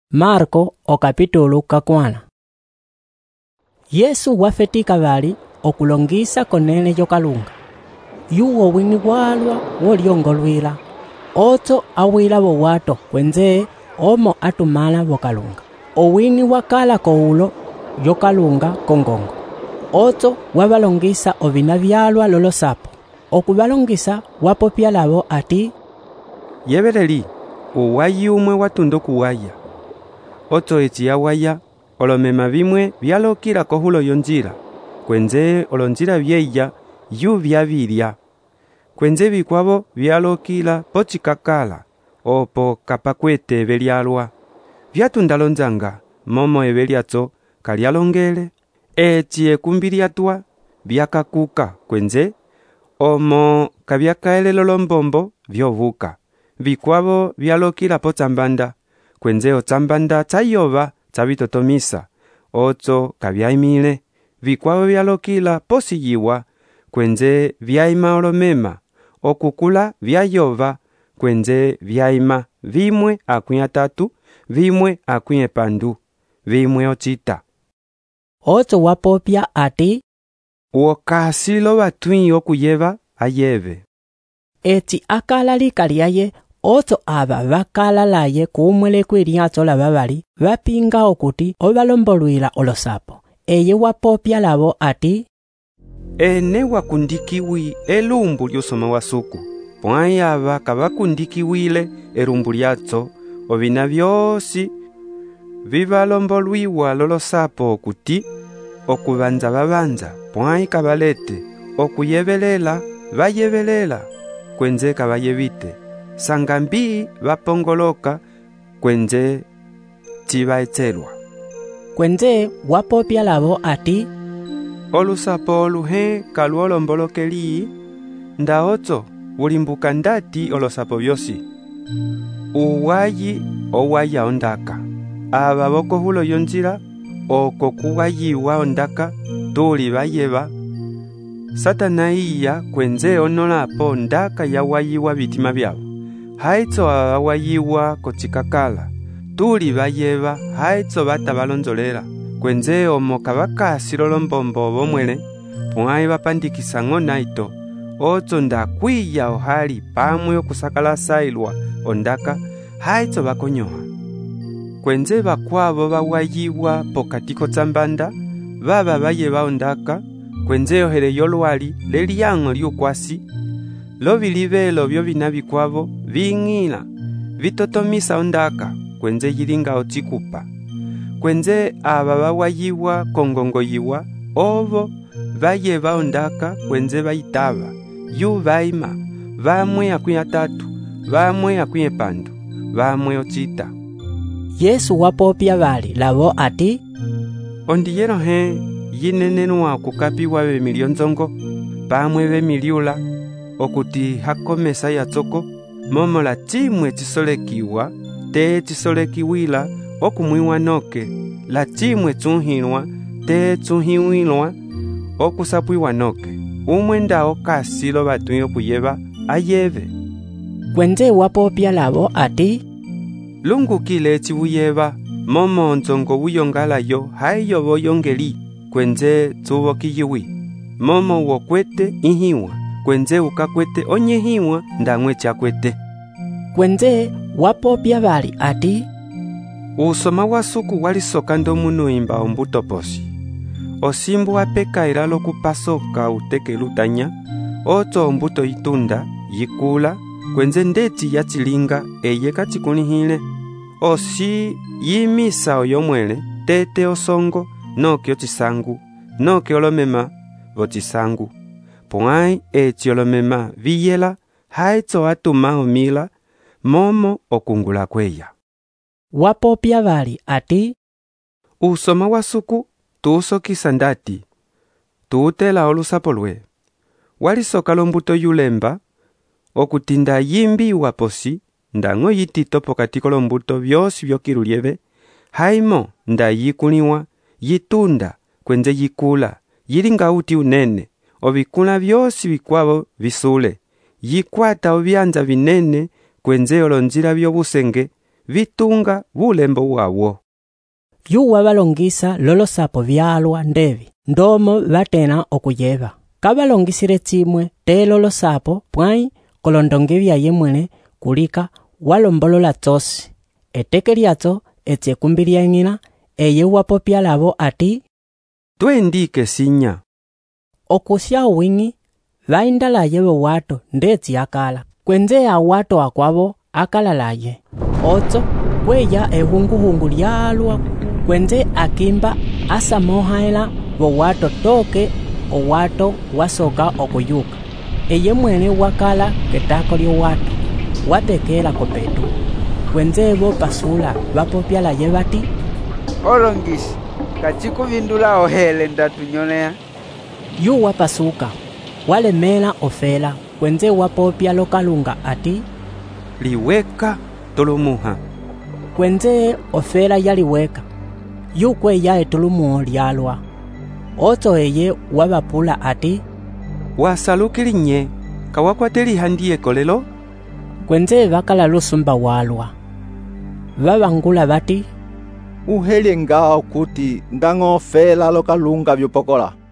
Marko okapitulu kakwana. Yesu wafetika bali okulongisa konene yokalunga. Yuwo wini walwa wolyongolwila. Oto awila bo wato kwenze omo atumala bokalunga. Owini wakala koulo yokalunga kongongo. Oto wabalongisa obina byalwa lolosapo. Okubalongisa wapopya labo ati Yebereli, uwayi umwe watundo kuwaya. Oto eti ya waya, olomema bimwe byalokila kohulo yonjira. Kwenze olonjira byeya yu byabirya. Kwenze bikwabo byalokila pochikakala, opo kapakwete belyalwa. Byatundalonjanga, momo ebelyatso kalyalongele. Eti ekumbiriatwa byakakuka kwenze, omo kabyakaelelo lombombo byobuka. Bikwabo byalokila pochambanda. Kwenze ochambanda chayoba chabitotomisa. Ocho kabyaimile. Bikwabo byalokila posiyiwa. Kwenze byaima olomema. Okukula byayoba. Kwenze byaima. Vimwe akunya tatu. Vimwe akunya pandu. Vimwe ochita. Oto wapopya ati Uokasilo batui okuyeba ayebe. eti akala likalyaye. Oto aba bakalalaye kumwele kwiryato la babali bapinga okuti obalombolwila olosapo. Eye wapopya labo ati Ene wakundikiwi elumbu lyosoma wasuku. Pwayaba kabakundikiwile elumbu lyatso obina byosi bibalombolwiwa lolosapo okuti okubanza babanza pwayi kabalete okuyebelela bayebelela kwenze kabayebite. Sangambi bapongoloka kwenze chibaetelwa. kwenze wapopya labo ati Olusapo oluhe kaluolombolokeli ndaoto ulimbuka ndati olosapo byosi. Uwayi owaya ondaka. Aba bokohulo yonjira oko kuwayiwa ondaka tuli bayeba. Satanaiya kwenze onolapo ondaka yawayiwa bitima byabo. Haitso abawayiwa kochikakala. Tuli bayeba haitso batabalonzolera. Kwenze omo kabakasilo lombombo bomwele. Pwayi bapandikisa naito. Ocho ndakwiya ohali pamwe okusakala sailwa ondaka. Haitso bakonyoha. Kwenze bakwabo bawayiwa pokatiko chambanda. Baba bayeba ondaka. Kwenze ohere yolwali leliango lyukwasi. Lobilibelo byo binabikwabo bingila bitotomisa ondaka kwenze yilinga ochikupa. Kwenze aba bawayiwa kongongoyiwa obo bayeba ondaka kwenze bayitaba yu baima bamwe akunya tatu bamwe akunya pandu bamwe ochita. Yesu wapopya bali labo ati Ondiyero he yinenenwa kukapiwa bemilionzongo bamwe bemiliula okuti hakomesa yatsoko momo la chimwe chisolekiwa te chisolekiwila okumwiwa noke la chimwe chunhilwa te chunhiwilwa okusapwiwa noke umwe ndao kasilo batui okuyeba ayebe. kwenze wapopya labo ati Lungukile chibuyeba momo nzongo wuyongalayo haiyo boyongeli kwenze chubokiyiwi momo wokwete ihiwa kwenze ukakwete onyehiwa ndamwe chakwete. kwenze wapopya bali ati Usoma wasuku walisoka ndomunu imba ombuto posi. Osimbu wapeka iralo kupasoka uteke lutanya. Oto ombuto itunda, yikula, kwenze ndeti yachilinga eye kachikunihile. Osi yimisa oyomwele, tete osongo, noke ochisangu, noke olomema, vochisangu. Pwai eti olomema viyela, haitso atuma omila, momo okungula kweya. wapopya bali ati Usoma wasuku tuusokisa ndati. Tuutela olusapo lwe. Walisoka lombuto yulemba, okutinda yimbi waposi, ndango yitito pokatiko lombuto byosi byokiruliebe, haimo nda yikuliwa, yitunda, kwenze yikula, yilinga uti unene, obikula byosi bikwabo bisule, yikwata obyanza binene, kwenze olonjira byobusenge, vitunga vulembo wawo. Yuwa balongisa lolosapo vyalwa ndevi, ndomo batena okuyeba. Kabalongisire tsimwe te lolosapo pwai kolondonge byaye mwene kulika walombolola tsosi. Eteke lyatso etsekumbilia ng'ina eye wapopya labo ati Twendike sinya. okusya wingi baindalaye bowato ndetsi akala. Kwenze awato akwabo akalalaye. Otso kweya ehunguhungu lyalwa kwenze akimba asamohaela bowato toke owato wasoka okuyuka. Eye mwene wakala ketako lyowato watekela kopetu. Kwenze bo pasula bapopya laye bati Olongisi kachikuvindula ohele ndatunyolea. yu wapasuka walemela ofela. Kwenze wapopya lokalunga ati Liweka tolumuha. kwenze ofela yaliweka yukweya etulumu lyalwa. Otso eye wabapula ati Wasalukilinye kawakwateliha ndiye kolelo. kwenze bakala lusumba walwa. Babangula bati Uheli ngao kuti ndang'ofela lokalunga vyupokola.